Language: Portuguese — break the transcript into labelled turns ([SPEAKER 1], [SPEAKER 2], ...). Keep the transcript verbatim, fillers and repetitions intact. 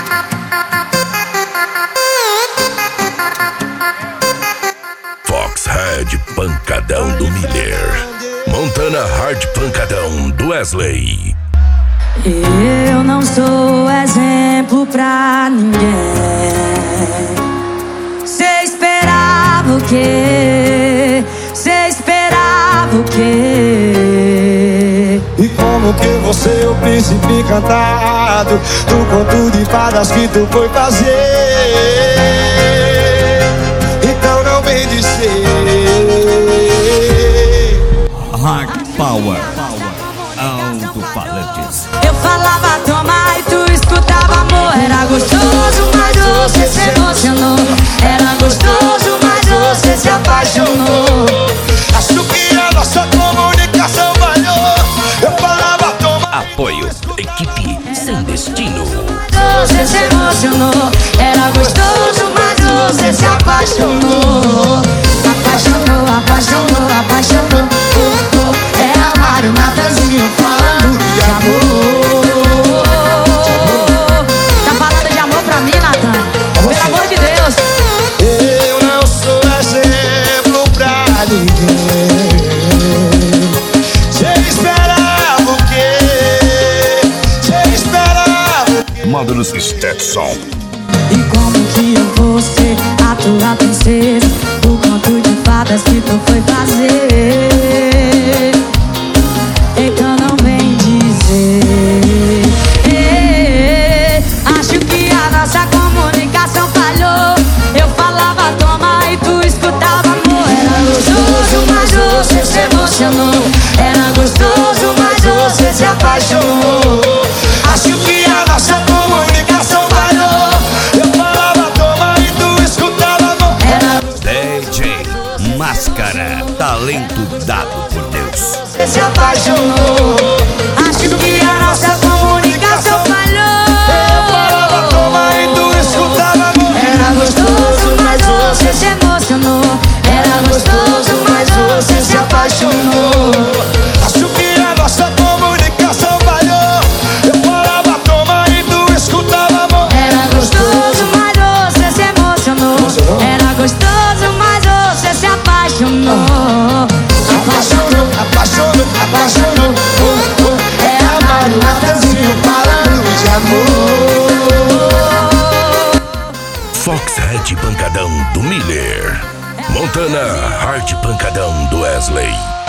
[SPEAKER 1] Foxhead pancadão do Miller, Montana hard pancadão do Wesley.
[SPEAKER 2] Eu não sou exemplo pra ninguém. Cê esperava o quê? Cê esperava o quê?
[SPEAKER 3] E como que você, o príncipe encantado, do conto de fadas que tu foi fazer? Então não vem dizer
[SPEAKER 4] Hard Power Alto-falantes.
[SPEAKER 2] Eu falava toma e tu escutava amor. Era gostoso, mas você se emocionou. Era gostoso, mas você se apaixonou.
[SPEAKER 3] Acho que a nossa comunicação falhou. Eu falava toma.
[SPEAKER 1] Apoio, equipe sem destino.
[SPEAKER 2] Você se emocionou. Era gostoso, mas você se apaixonou. Apaixonou, apaixonou, apaixonou. Oh, oh. É amar o Natanzinho falando de amor. Tá falando de amor pra mim, Natan? Pelo amor de Deus.
[SPEAKER 3] Eu não sou exemplo pra ninguém. Cê esperava o quê? Cê esperava o quê?
[SPEAKER 1] Módulos Stetson.
[SPEAKER 2] E como que eu vou ser a tua princesa? O conto de fadas que tu foi fazer. Então não vem dizer. eh, Acho que a nossa comunicação falhou. Eu falava toma e tu escutava amor. Era gostoso, mas você se emocionou. Era gostoso, mas você se apaixonou.
[SPEAKER 3] Acho que a nossa comunicação falhou. Eu falava toma e tu escutava amor.
[SPEAKER 2] Era
[SPEAKER 4] D J Máscara, talento dado por Deus.
[SPEAKER 2] você se apaixonou. Acho que a nossa comunicação falhou.
[SPEAKER 3] Eu falava toma e tu escutava amor.
[SPEAKER 2] Era gostoso, mas você se emocionou. Era gostoso, mas você se apaixonou.
[SPEAKER 3] Acho que a nossa comunicação falhou. Eu falava toma e tu escutava amor.
[SPEAKER 2] Era gostoso, mas você se emocionou. Era gostoso, mas você se apaixonou.
[SPEAKER 3] Apaixonou, apaixonou, apaixonou. Oh, oh. É amar o Natanzinho falando de amor.
[SPEAKER 1] Foxhead pancadão do Miller, Montana hard pancadão do Wesley.